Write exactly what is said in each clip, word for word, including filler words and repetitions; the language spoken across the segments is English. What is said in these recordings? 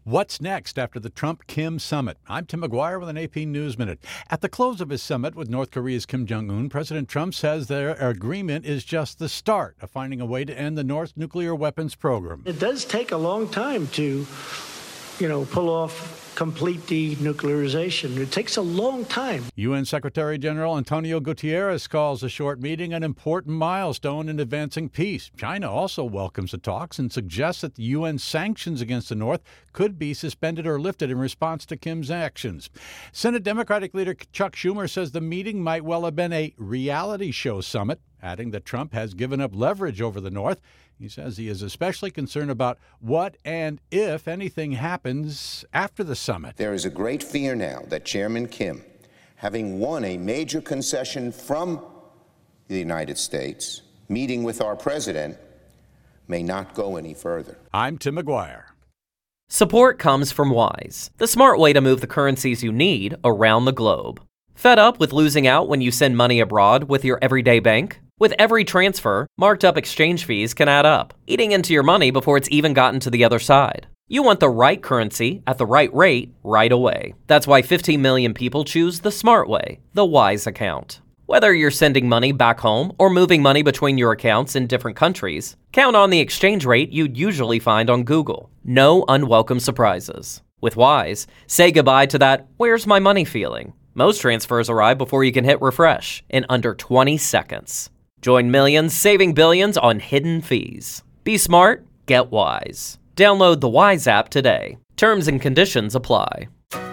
What's next after the Trump-Kim summit? I'm Tim McGuire with an A P News Minute. At the close of his summit with North Korea's Kim Jong-un, President Trump says their agreement is just the start of finding a way to end the North's nuclear weapons program. It does take a long time to, you know, pull off complete denuclearization. It takes a long time. U N Secretary General Antonio Guterres calls a short meeting an important milestone in advancing peace. China also welcomes the talks and suggests that the U N sanctions against the North could be suspended or lifted in response to Kim's actions. Senate Democratic leader Chuck Schumer says the meeting might well have been a reality show summit, adding that Trump has given up leverage over the North. He says he is especially concerned about what and if anything happens after the summit. There is a great fear now that Chairman Kim, having won a major concession from the United States, meeting with our president, may not go any further. I'm Tim McGuire. Support comes from Wise, the smart way to move the currencies you need around the globe. Fed up with losing out when you send money abroad with your everyday bank? With every transfer, marked up exchange fees can add up, eating into your money before it's even gotten to the other side. You want the right currency at the right rate right away. That's why fifteen million people choose the smart way, the Wise account. Whether you're sending money back home or moving money between your accounts in different countries, count on the exchange rate you'd usually find on Google. No unwelcome surprises. With Wise, say goodbye to that "where's my money" feeling. Most transfers arrive before you can hit refresh in under twenty seconds. Join millions saving billions on hidden fees. Be smart, get Wise. Download the Wise app today. Terms and conditions apply.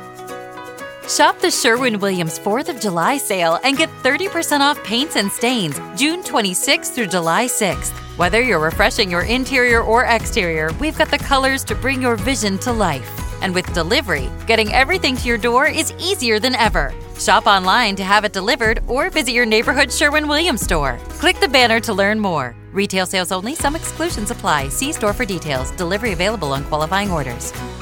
Shop the Sherwin-Williams fourth of July sale and get thirty percent off paints and stains June twenty-sixth through July sixth. Whether you're refreshing your interior or exterior, we've got the colors to bring your vision to life. And with delivery, getting everything to your door is easier than ever. Shop online to have it delivered or visit your neighborhood Sherwin-Williams store. Click the banner to learn more. Retail sales only. Some exclusions apply. See store for details. Delivery available on qualifying orders.